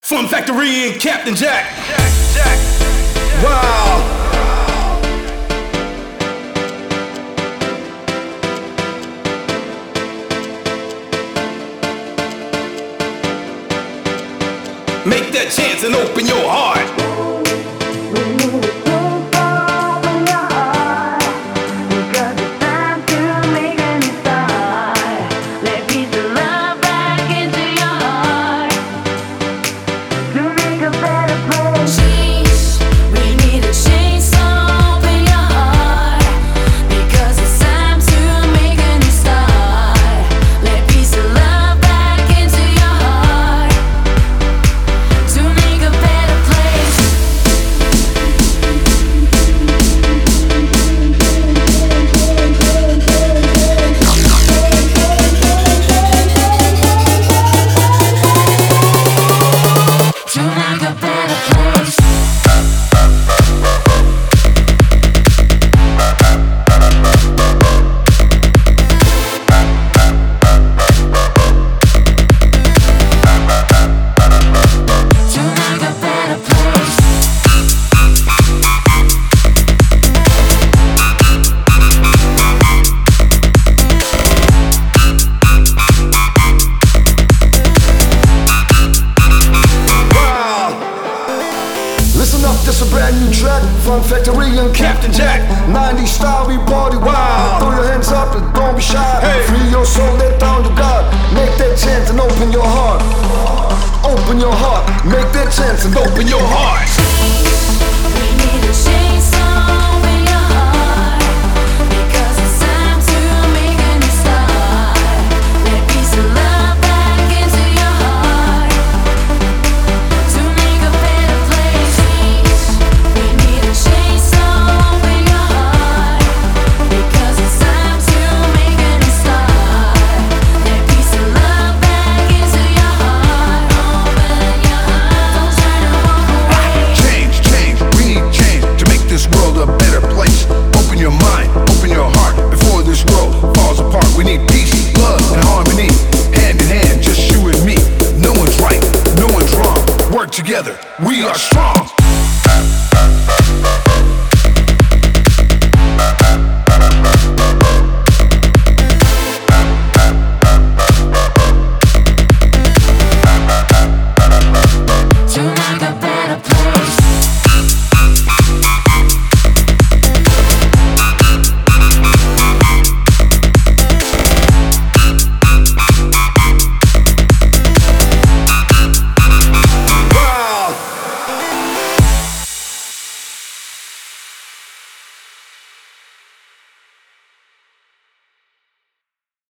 Fun Factory and Captain Jack. Wow. Make that chance and open your heart. This a brand new track, Fun Factory and Captain Jack. 90s style, we party wild. Throw your hands up and don't be shy. Hey. Free your soul, let down to God. Make that chance and open your heart. Open your heart, make that chance and Open your heart. We need a change, so open your heart, because it's time to make a new start. Let peace and love back into your heart, to make a better place. We need a change, so open your heart, because it's time to make a new start. Let peace and love back into your heart. Open your heart, don't try to walk away. Change, we need change to make this world a better place. Open your mind, open your heart before this world falls apart. We need peace, love, and harmony. Hand in hand, just you and me. No one's right, no one's wrong. Work together, we are strong.